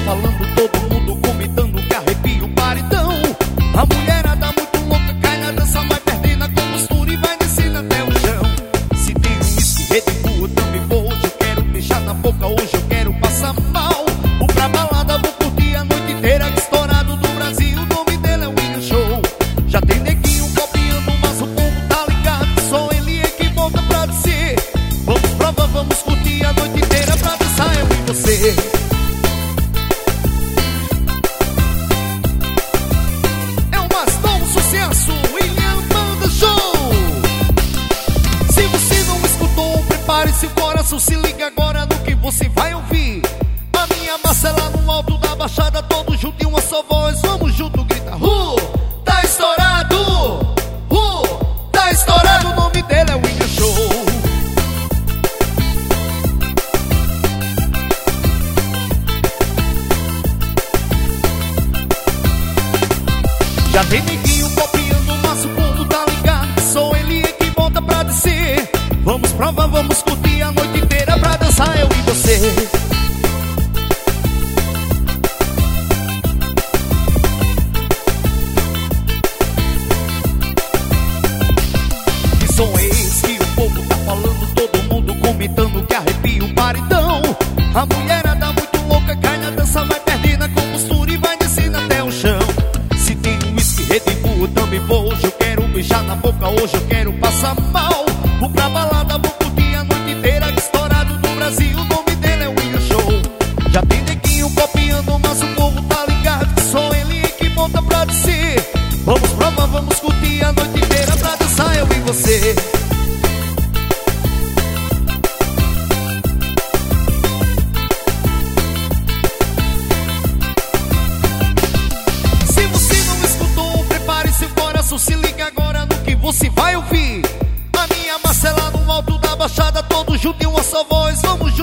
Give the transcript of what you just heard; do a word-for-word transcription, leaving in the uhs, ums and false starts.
falando, todo mundo comentando que arrepia o paredão. A mulherada muito louca cai na dança, vai perdendo a compostura e vai descendo até o chão. Se tem um whisky Red Bull, eu também vou. Hoje eu quero beijar na boca, hoje eu quero passar mal. Vou pra balada, vou curtir a noite inteira. Que estourado do Brasil, o nome dele é William Show. Já tem neguinho copiando, mas o povo tá ligado que só ele é que volta pra descer. Vamos provar, vamos curtir a noite inteira pra dançar eu e você. É o mais novo sucesso, William Banda Show. Se você não escutou, prepare seu coração, se liga agora no que você vai ouvir. A minha massa lá no alto da baixada, todos juntos em uma só voz, vamos junto, grita uh, tá estourado, uh, tá estourado, o nome dele é William Show. Já tem neguinho copiando, mas o povo tá ligado, só ele é que volta pra descer. Vamos provar, vamos curtir a noite inteira pra dançar eu e você. Que som é esse que o povo tá falando, todo mundo comentando que arrepia o paredão. A mulherada muito louca cai na dança, vai perdendo a compostura e vai descendo até o chão. Se tem um whisky Red Bull, eu também vou. Hoje eu quero beijar na boca, hoje eu quero passar mal. Vou pra balada, vou curtir a noite inteira. Que estourado do Brasil, o nome dele é William Show. Já tem neguinho copiando, mas o povo tá ligado que só ele é que monta pra descer. Vamos provar, vamos curtir a noite inteira pra dançar eu e você. Se você não escutou, prepare seu coração, se liga agora no que você vai ouvir. A minha massa é lá no alto da baixada, todos juntos em uma só voz, vamos